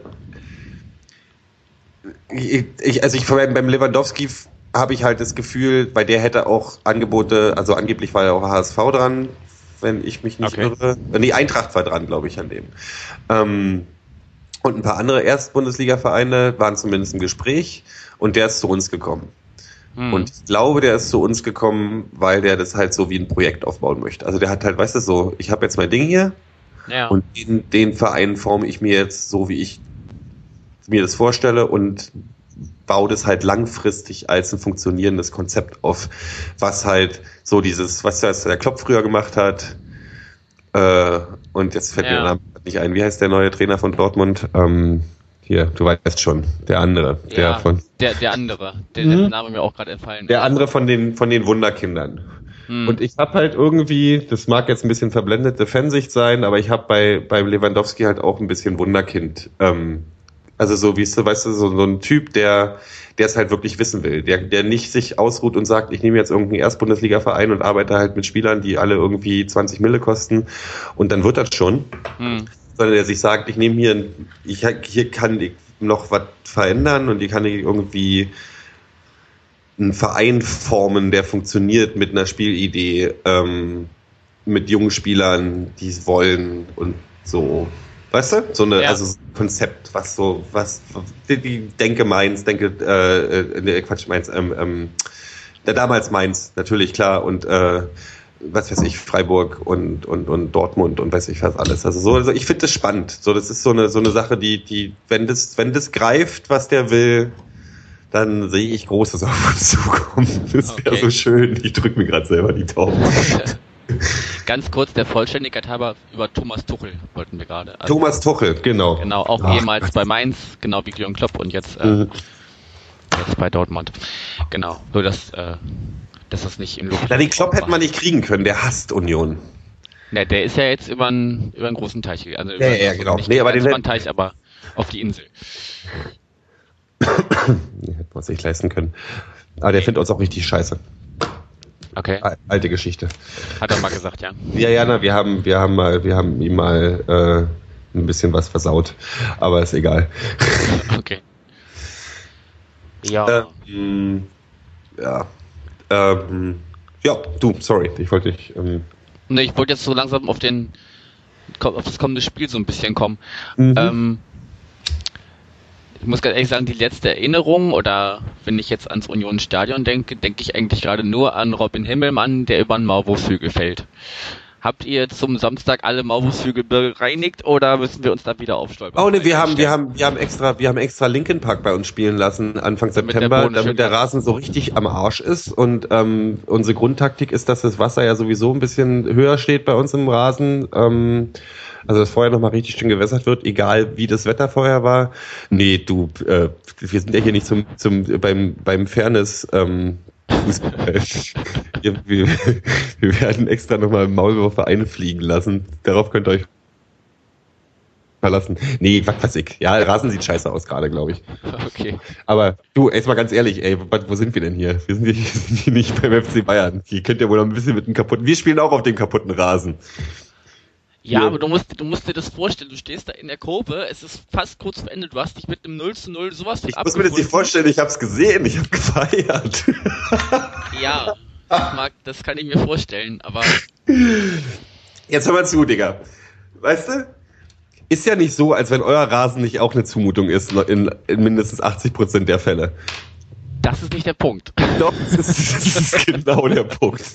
ich, ich, also ich beim Lewandowski habe ich halt das Gefühl, bei der hätte auch Angebote, also angeblich war ja auch H S V dran, wenn ich mich nicht okay. irre. Nee, Eintracht war dran, glaube ich, an dem. Ähm, und ein paar andere Erst-Bundesliga-Vereine waren zumindest im Gespräch und der ist zu uns gekommen. Hm. Und ich glaube, der ist zu uns gekommen, weil der das halt so wie ein Projekt aufbauen möchte. Also der hat halt, weißt du, so, ich habe jetzt mein Ding hier ja. und den, den Verein forme ich mir jetzt so, wie ich mir das vorstelle und baue das halt langfristig als ein funktionierendes Konzept auf, was halt so dieses, was der Klopp früher gemacht hat, äh, und jetzt fällt ja. mir der Name nicht ein, wie heißt der neue Trainer von Dortmund? Ähm, hier, du weißt schon, der andere, ja, der von der der andere, der, dessen Name mir auch gerade entfallen. Der andere von den von den Wunderkindern. Hm. Und ich habe halt irgendwie, das mag jetzt ein bisschen verblendete Fansicht sein, aber ich habe bei beim Lewandowski halt auch ein bisschen Wunderkind ähm, Also so, wie du, weißt du, so, so ein Typ, der der es halt wirklich wissen will, der der nicht sich ausruht und sagt, ich nehme jetzt irgendeinen Erstbundesliga-Verein und arbeite halt mit Spielern, die alle irgendwie zwanzig Mille kosten und dann wird das schon. Hm. Sondern der sich sagt, ich nehme hier, ich, hier kann ich noch was verändern und hier kann ich irgendwie einen Verein formen, der funktioniert mit einer Spielidee, ähm, mit jungen Spielern, die es wollen und so. Weißt du? So eine, ja. also so ein Konzept, was so, was, die, die Denke Mainz, Denke, äh, äh, Quatsch, Mainz, ähm, ähm, der damals Mainz, natürlich, klar, und, äh, was weiß ich, Freiburg und, und, und Dortmund und weiß ich was alles. Also so, also ich finde das spannend. So, das ist so eine, so eine Sache, die, die, wenn das, wenn das greift, was der will, dann sehe ich Großes auf uns zukommen. Das wäre okay. So schön. Ich drücke mir gerade selber die Daumen. Ganz kurz, der Vollständigkeit halber, über Thomas Tuchel wollten wir gerade. Also, Thomas Tuchel, genau. Genau, auch Ach, ehemals bei Mainz, genau wie Jürgen Klopp und jetzt, äh, mhm. jetzt bei Dortmund. Genau, nur dass, äh, dass das nicht im Luft. Na, den Klopp hätte man nicht kriegen können, der hasst Union. Ne, der ist ja jetzt über einen, über einen großen Teich gegangen. Also ja, über, ja, genau. Nicht nee, aber den einen Teich, aber auf die Insel. Hätten wir uns nicht leisten können. Aber der findet uns auch richtig scheiße. Okay. Alte Geschichte. Hat er mal gesagt, ja. Ja, ja, na, wir haben, wir haben mal, wir haben ihm mal äh, ein bisschen was versaut, aber ist egal. Okay. Ja. Ähm, ja. Ähm, ja, du, sorry, ich wollte dich. Ähm, ne, ich wollte jetzt so langsam auf den, auf das kommende Spiel so ein bisschen kommen. Mhm. Ähm, Ich muss ganz ehrlich sagen, die letzte Erinnerung, oder wenn ich jetzt ans Union-Stadion denke, denke ich eigentlich gerade nur an Robin Himmelmann, der über den Maulwurfshügel fällt. Habt ihr zum Samstag alle Maulwurfshügel bereinigt oder müssen wir uns da wieder aufstolpern? Oh ne, wir haben, wir haben, wir haben extra, wir haben extra Linkin Park bei uns spielen lassen Anfang September, damit der, damit der Rasen so richtig am Arsch ist. Und ähm, unsere Grundtaktik ist, dass das Wasser ja sowieso ein bisschen höher steht bei uns im Rasen. Ähm, Also dass vorher nochmal richtig schön gewässert wird, egal wie das Wetter vorher war. Nee, du, äh, wir sind ja hier nicht zum, zum beim beim Fairness ähm, Fußball. wir, wir, wir werden extra nochmal Maulwürfe einfliegen lassen. Darauf könnt ihr euch verlassen. Nee, was weiß ich. Ja, Rasen sieht scheiße aus gerade, glaube ich. Okay. Aber du, jetzt mal ganz ehrlich, ey, wo sind wir denn hier? Wir sind hier, wir sind hier nicht beim F C Bayern. Hier könnt ihr wohl noch ein bisschen mit dem kaputten... Wir spielen auch auf dem kaputten Rasen. Ja, ja, aber du musst, du musst dir das vorstellen, du stehst da in der Kurve, es ist fast kurz vor Ende, du hast dich mit einem null zu null sowas von Ich muss mir das nicht vorstellen, ich hab's gesehen, ich hab gefeiert. Ja, das, mag, das kann ich mir vorstellen, aber... Jetzt hör mal zu, Digga. Weißt du, ist ja nicht so, als wenn euer Rasen nicht auch eine Zumutung ist, in, in mindestens achtzig Prozent der Fälle. Das ist nicht der Punkt. Doch, das ist, das ist genau der Punkt.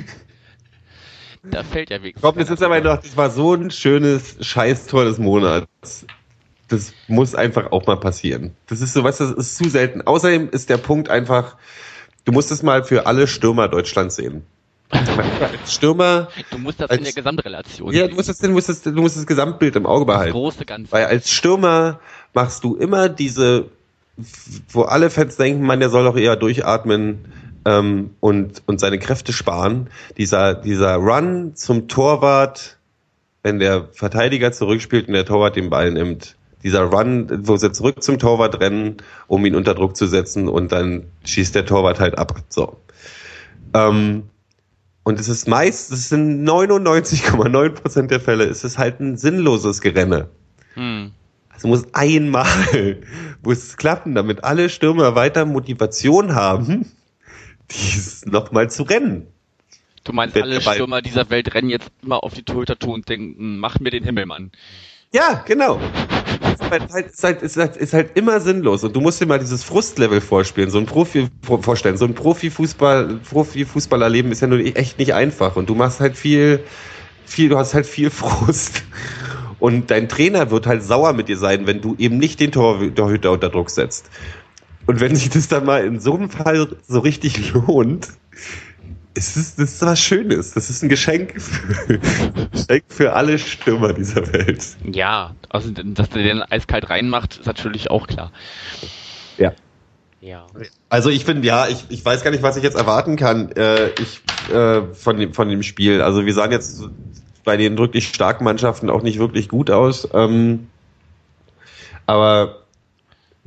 Da fällt ja wirklich. Komm, das ist aber noch, das war so ein schönes Scheißtor des Monats. Das muss einfach auch mal passieren. Das ist so, weißt du, das ist zu selten. Außerdem ist der Punkt einfach, du musst es mal für alle Stürmer Deutschlands sehen. Als Stürmer. Du musst das als, in der Gesamtrelation Ja, du musst, das, du, musst das, du musst das Gesamtbild im Auge behalten. Das große Ganze. Weil als Stürmer machst du immer diese, wo alle Fans denken, man, der soll doch eher durchatmen, Ähm, und, und seine Kräfte sparen. Dieser, dieser Run zum Torwart, wenn der Verteidiger zurückspielt und der Torwart den Ball nimmt. Dieser Run, wo sie zurück zum Torwart rennen, um ihn unter Druck zu setzen und dann schießt der Torwart halt ab. So. Ähm, und es ist meist, es sind neunundneunzig Komma neun Prozent der Fälle, es ist halt ein sinnloses Gerenne. Hm. Also muss einmal, muss es klappen, damit alle Stürmer weiter Motivation haben, dies nochmal zu rennen. Du meinst, Wenn alle Stürmer dieser Welt rennen jetzt immer auf die Schulter zu und denken, mach mir den Himmelmann. Ja, genau. Ist halt, ist, halt, ist, halt, ist halt immer sinnlos. Und du musst dir mal dieses Frustlevel vorspielen, so ein Profi vorstellen. So ein Profifußball, Profifußballerleben ist ja nur echt nicht einfach. Und du machst halt viel, viel, du hast halt viel Frust. Und dein Trainer wird halt sauer mit dir sein, wenn du eben nicht den Torhüter unter Druck setzt. Und wenn sich das dann mal in so einem Fall so richtig lohnt, ist es, das ist was Schönes. Das ist ein Geschenk für, Geschenk für alle Stürmer dieser Welt. Ja, also dass der den eiskalt reinmacht, ist natürlich auch klar. Ja. Ja. Also ich finde, ja, ich, ich weiß gar nicht, was ich jetzt erwarten kann äh, ich, äh, von, dem, von dem Spiel. Also wir sahen jetzt bei den wirklich starken Mannschaften auch nicht wirklich gut aus. Ähm, aber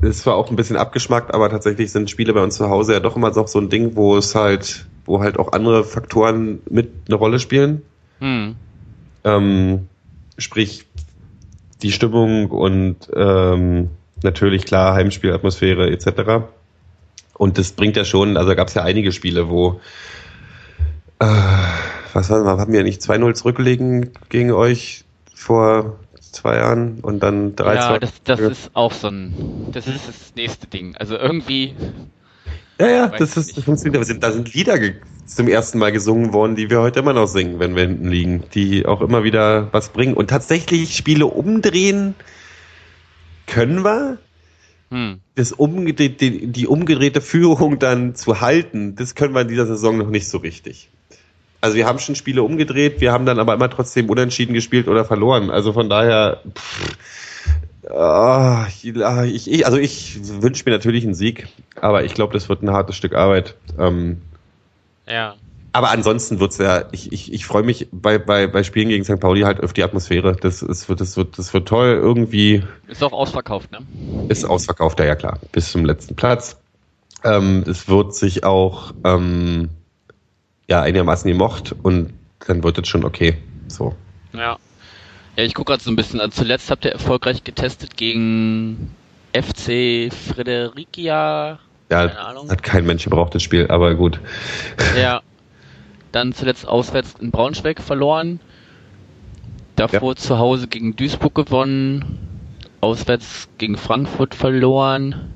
ist zwar auch ein bisschen abgeschmackt, aber tatsächlich sind Spiele bei uns zu Hause ja doch immer so ein Ding, wo es halt, wo halt auch andere Faktoren mit eine Rolle spielen. Hm. Ähm, sprich, die Stimmung und ähm, natürlich klar Heimspielatmosphäre et cetera. Und das bringt ja schon, also gab es ja einige Spiele, wo äh, was war das, haben wir nicht zwei null zurückgelegen gegen euch vor zwei Jahren und dann drei zwei. Ja, das, das ist auch so ein, das ist das nächste Ding. Also irgendwie. Ja, ja, das ist, das funktioniert. Wir sind, da sind Lieder ge- zum ersten Mal gesungen worden, die wir heute immer noch singen, wenn wir hinten liegen, die auch immer wieder was bringen. Und tatsächlich Spiele umdrehen können wir. Hm. Das umgedreht, die, die umgedrehte Führung dann zu halten, das können wir in dieser Saison noch nicht so richtig. Also wir haben schon Spiele umgedreht, wir haben dann aber immer trotzdem unentschieden gespielt oder verloren. Also von daher, pff, oh, ich, ich, also ich wünsche mir natürlich einen Sieg, aber ich glaube, das wird ein hartes Stück Arbeit. Ähm, ja. Aber ansonsten wird's ja, ich, ich, ich freue mich bei, bei, bei Spielen gegen Sankt Pauli halt auf die Atmosphäre. Das, ist, das, wird, das wird toll irgendwie. Ist auch ausverkauft, ne? Ist ausverkauft, ja klar, bis zum letzten Platz. Ähm, es wird sich auch ähm, ja einigermaßen gemocht und dann wird es schon okay. So. Ja. Ja, ich gucke gerade so ein bisschen. Also zuletzt habt ihr erfolgreich getestet gegen F C Fredericia. Ja, keine Ahnung. Hat kein Mensch gebraucht, das Spiel, aber gut. Ja. Dann zuletzt auswärts in Braunschweig verloren. Davor ja. zu Hause gegen Duisburg gewonnen. Auswärts gegen Frankfurt verloren.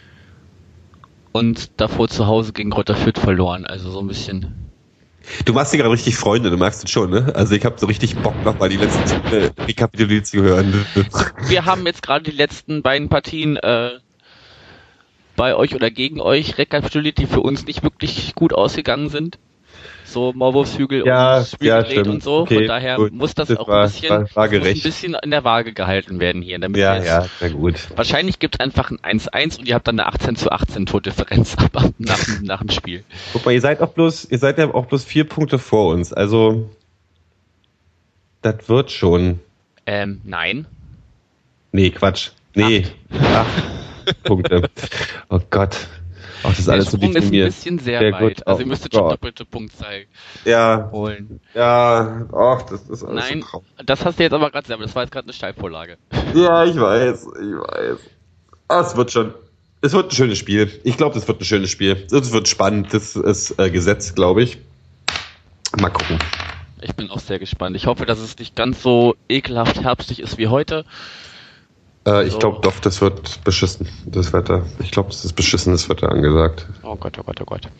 Und davor zu Hause gegen Greuther Fürth verloren. Also so ein bisschen. Du machst dir gerade richtig Freunde, du magst es schon, ne? Also ich habe so richtig Bock, nochmal die letzten äh, Rekapituliert zu hören. Wir haben jetzt gerade die letzten beiden Partien äh, bei euch oder gegen euch rekapituliert, die für uns nicht wirklich gut ausgegangen sind. So Maulwurfshügel ja, und Spielgerät ja, und so. Okay, von daher gut. muss das, das auch war, ein bisschen, war, war muss ein bisschen in der Waage gehalten werden hier. Damit ja, ja, sehr gut. Wahrscheinlich gibt es einfach ein eins eins und ihr habt dann eine achtzehn zu achtzehn Tordifferenz ab nach, nach dem Spiel. Guck mal, ihr seid auch bloß, ihr seid ja auch bloß vier Punkte vor uns. Also das wird schon. Ähm, nein. Nee, Quatsch. Nee. Acht, Acht Punkte. Oh Gott. Ach, das ist der alles Sprung so ist ein bisschen sehr, sehr weit. Gut. Also oh, ihr müsstet Gott. schon doppelte Punktzahl ja. holen. Ja, ach, das ist alles Nein, so das hast du jetzt aber gerade selber. Das war jetzt gerade eine Steilvorlage. Ja, ich weiß, ich weiß. Ah, es wird schon. Es wird ein schönes Spiel. Ich glaube, es wird ein schönes Spiel. Es wird spannend. Das ist äh, Gesetz, glaube ich. Mal gucken. Ich bin auch sehr gespannt. Ich hoffe, dass es nicht ganz so ekelhaft herbstlich ist wie heute. Äh, ich so. glaube doch, das wird beschissen, das Wetter. Ich glaube, das ist beschissenes Wetter angesagt. Oh Gott, oh Gott, oh Gott.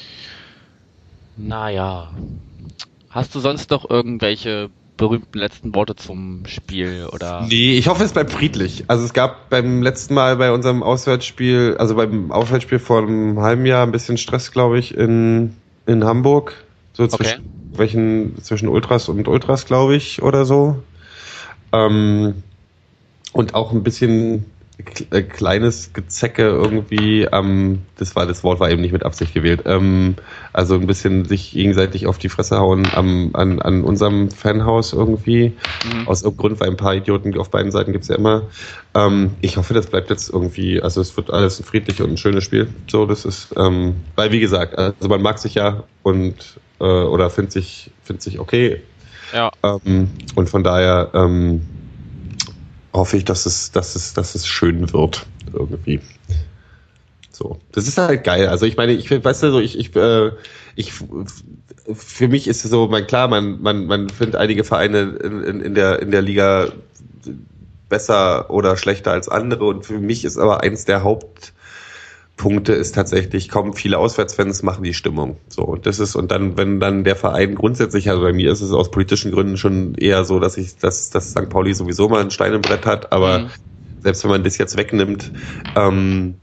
Naja. Hast du sonst noch irgendwelche berühmten letzten Worte zum Spiel? Oder? Nee, ich hoffe, es bleibt friedlich. Also es gab beim letzten Mal bei unserem Auswärtsspiel, also beim Auswärtsspiel vor einem halben Jahr ein bisschen Stress, glaube ich, in, in Hamburg. So zwischen, okay. welchen, zwischen Ultras und Ultras, glaube ich, oder so. Ähm, Und auch ein bisschen äh, kleines Gezecke irgendwie, ähm, das war das Wort war eben nicht mit Absicht gewählt, ähm, also ein bisschen sich gegenseitig auf die Fresse hauen am, an, an unserem Fanhaus irgendwie. Mhm. Aus irgendeinem Grund, weil ein paar Idioten auf beiden Seiten gibt's ja immer. Ähm, ich hoffe, das bleibt jetzt irgendwie, also es wird alles ein friedlich und ein schönes Spiel. So, das ist, ähm, weil wie gesagt, also man mag sich ja und äh, oder findet sich, findet sich okay. Ja. Ähm, und von daher, ähm, hoffe ich, dass es, dass es, dass es schön wird irgendwie. So, das ist halt geil. Also ich meine, ich weißt du so, ich, ich, äh, ich, für mich ist es so, man klar, man, man, man findet einige Vereine in, in, in der in der Liga besser oder schlechter als andere und für mich ist aber eins der Hauptpunkte ist tatsächlich, kaum viele Auswärtsfans machen die Stimmung. So, und das ist, und dann, wenn dann der Verein grundsätzlich, also bei mir ist es aus politischen Gründen schon eher so, dass ich, dass, dass Sankt Pauli sowieso mal ein Stein im Brett hat, aber mhm. selbst wenn man das jetzt wegnimmt, ähm,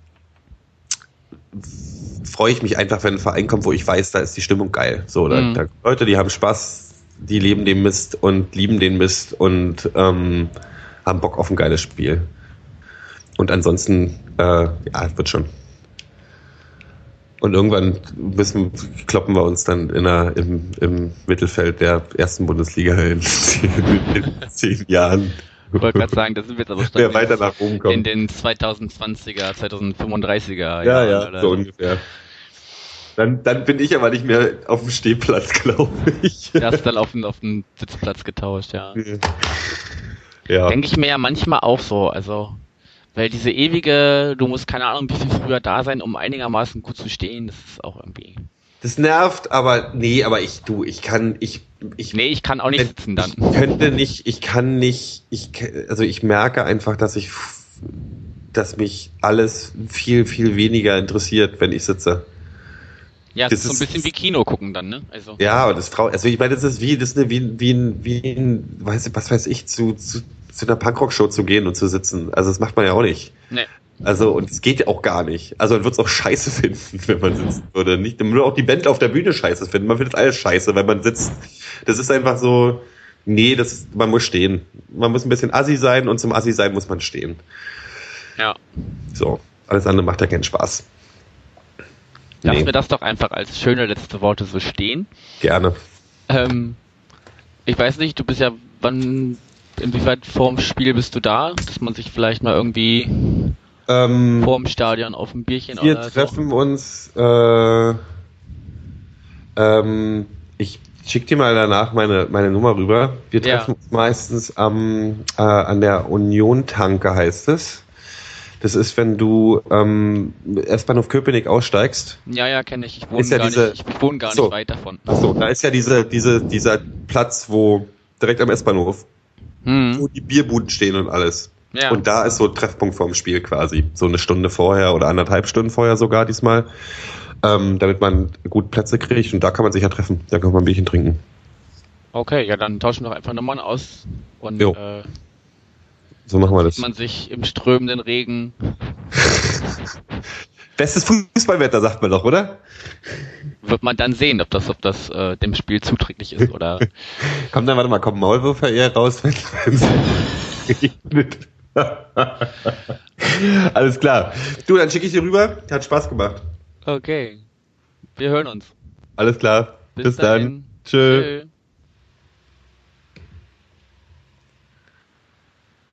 freue ich mich einfach, wenn ein Verein kommt, wo ich weiß, da ist die Stimmung geil. So, da, mhm. da Leute, die haben Spaß, die leben den Mist und lieben den Mist und ähm, haben Bock auf ein geiles Spiel. Und ansonsten, äh, ja, wird schon. Und irgendwann müssen, kloppen wir uns dann in der, im, im Mittelfeld der ersten Bundesliga in, in zehn Jahren. Ich wollte gerade sagen, das sind wir jetzt aber schon Wer weiter nach oben kommt. in den zweitausendzwanziger, zweitausendfünfunddreißiger Ja, Jahren, ja, oder so ungefähr. Dann, dann bin ich aber nicht mehr auf dem Stehplatz, glaube ich. Der hast dann auf den, auf den Sitzplatz getauscht, ja. Ja. Denke ich mir ja manchmal auch so, also, weil diese ewige, du musst keine Ahnung, wie viel früher da sein, um einigermaßen gut zu stehen, das ist auch irgendwie... Das nervt, aber nee, aber ich, du, ich kann, ich, ich... Nee, ich kann auch nicht sitzen dann. Ich könnte nicht, ich kann nicht, ich, also ich merke einfach, dass ich, dass mich alles viel, viel weniger interessiert, wenn ich sitze. Ja, es Das ist so ein ist- bisschen wie Kino gucken dann, ne? Also. Ja, aber das trau, also ich meine, das ist wie, das ist eine, wie, wie, ein- wie, ein, weiß ich, was weiß ich, zu, zu, zu einer Punkrock-Show zu gehen und zu sitzen. Also das macht man ja auch nicht. Nee. Also, und es geht ja auch gar nicht. Also, man wird es auch scheiße finden, wenn man sitzen würde. Nicht, man würde auch die Band auf der Bühne scheiße finden. Man findet alles scheiße, wenn man sitzt. Das ist einfach so, nee, das, man muss stehen. Man muss ein bisschen assi sein und zum Assi sein muss man stehen. Ja. So. Alles andere macht ja keinen Spaß. Lass Nee. mir das doch einfach als schöne letzte Worte so stehen. Gerne. Ähm, ich weiß nicht, du bist ja, wann, inwieweit vorm Spiel bist du da? Dass man sich vielleicht mal irgendwie Ähm, vorm Stadion auf ein Bierchen wir oder so. treffen uns, äh, ähm, ich schick dir mal danach meine, meine Nummer rüber. Wir Ja. treffen uns meistens am, äh, an der Union-Tanke, heißt es. Das ist, wenn du ähm, S-Bahnhof Köpenick aussteigst. Ja, ja, kenne ich. Ich wohne Ist ja gar diese- nicht, ich wohne gar So. nicht weit davon. Achso, da ist ja diese, diese, dieser Platz, wo direkt am S-Bahnhof, wo Hm. die Bierbuden stehen und alles. Ja. Und da ist so Treffpunkt vorm Spiel quasi. So eine Stunde vorher oder anderthalb Stunden vorher sogar diesmal. Ähm, damit man gut Plätze kriegt. Und da kann man sich ja treffen. Da kann man ein Bierchen trinken. Okay, ja, dann tauschen wir doch einfach Nummern aus und Jo. äh, So machen wir das. sieht man sich im strömenden Regen. Bestes Fußballwetter, sagt man doch, oder? Wird man dann sehen, ob das, ob das äh, dem Spiel zuträglich ist oder. Komm, dann warte mal, kommt Maulwürfer eher raus, wenn es regnet. Alles klar. Du, dann schicke ich dir rüber. Hat Spaß gemacht. Okay. Wir hören uns. Alles klar. Bis Bis, dahin. dann. Tschö. Tschö.